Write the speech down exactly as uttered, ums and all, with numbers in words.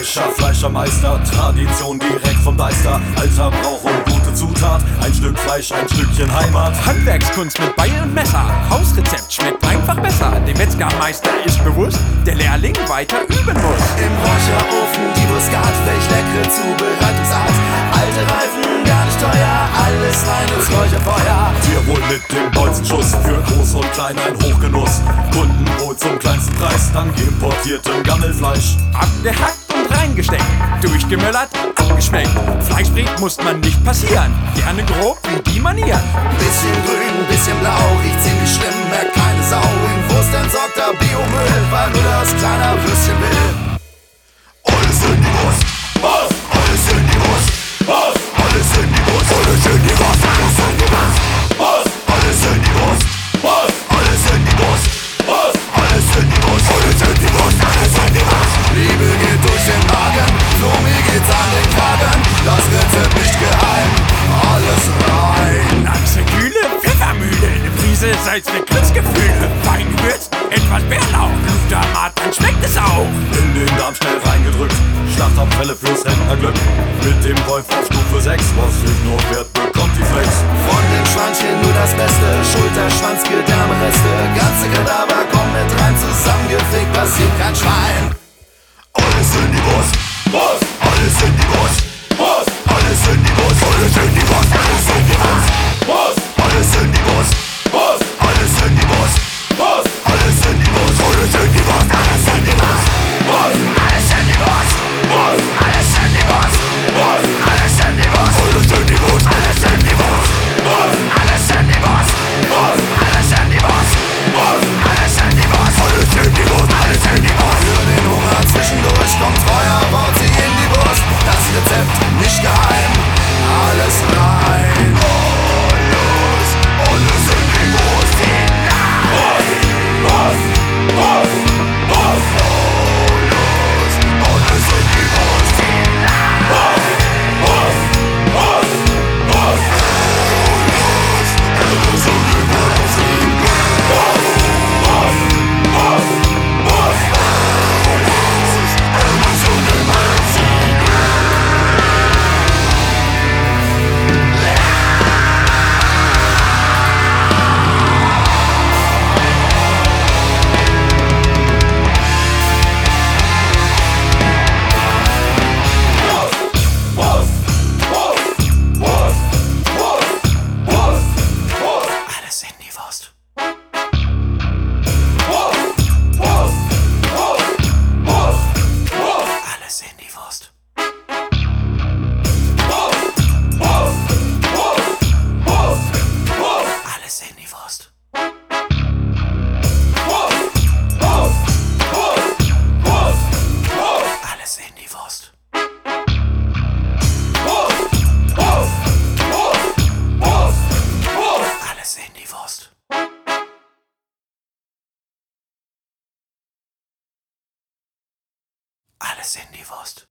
Frischer Fleischermeister, Tradition direkt vom Deister. Alter Brauch und gute Zutat, ein Stück Fleisch, ein Stückchen Heimat. Handwerkskunst mit Beil und Messer, Hausrezept schmeckt einfach besser. Dem Metzgermeister ist bewusst, der Lehrling weiter üben muss. Im Räucherofen die Muskat, welch leckere Zubereitungsart. Alte Reifen, gar nicht teuer, alles rein ins Räucherfeuer. Tirol mit dem Bolzenschuss, für Groß und Klein ein Hochgenuss. Kundenbrot zum kleinsten Preis, dank importiertem Gammelfleisch. Abgehackt und reingesteckt, durchgemöllert, abgeschmeckt. Fleischbrät muss man nicht passieren, gerne grob wie die Manieren. Bisschen grün, bisschen blau, riecht ziemlich schlimm, merkt keine Sau. In Wurst entsorgter Biomüll, weil nur das kleine Würstchen will. Alles in die Wurst, was? Alles in die Wurst, was? Alles in die Wurst, alles in die Wurst, alles in die Wurst, was? Alles in die Wurst, was? Alles in die Wurst, was? Alles in die Wurst, alles in die Wurst, alles in die Wurst. Liebe geht durch den Magen, so mir geht's an den Kragen. Das Rezept nicht geheim, alles rein. Achse Kühle, Pfeffermühle, eine Prise Salz mit Glücksgefühle. Fein gewürzt, etwas Bärlauch, Blutermat, dann schmeckt es auch. In den Darm schnell reingedrückt, Schlachtabfälle fürs Rentnerglück. Mit dem Wolf auf Stufe sechs, was sich nur wert, bekommt die Flex. Von den Schweinchen nur das Beste, Schulter, Schwanz, Gedärmereste. Ganze Kadaver kommen mit rein, zusammengefickt, passiert kein Schwein. Alles in die Wurst, was? Alles in die Wurst, was? Alles in die Wurst, alles in die Wurst, alles in die Wurst, was? Alles in die Wurst, was? Alles in die Wurst, was? Alles in die Wurst, alles in die Wurst, alles in die Wurst, was? Alles in die Wurst, was? Alles in die Wurst, was? Alles in die Wurst, alles in die Wurst, alles in die Wurst, was? Alles in die Wurst, was? Alles in die Wurst, was? Alles in die Wurst, alles in die Wurst, alles in die Wurst. Für den Hunger zwischendurch kommt Feuer, baut sie in die Wurst. Das Rezept nicht geheim, alles rein. Alles, alles in die Wurst. Was? Was? Was? Was? Alles, alles in die Wurst. Was? Was? Was? Was? Alles, alles in die Wurst. Was? Was? Was? Was? Alles in die Wurst. Alles in die Wurst. Alles in die Wurst. Alles in die Wurst. Alles in die Wurst. Alles in die Wurst. Alles in die Wurst.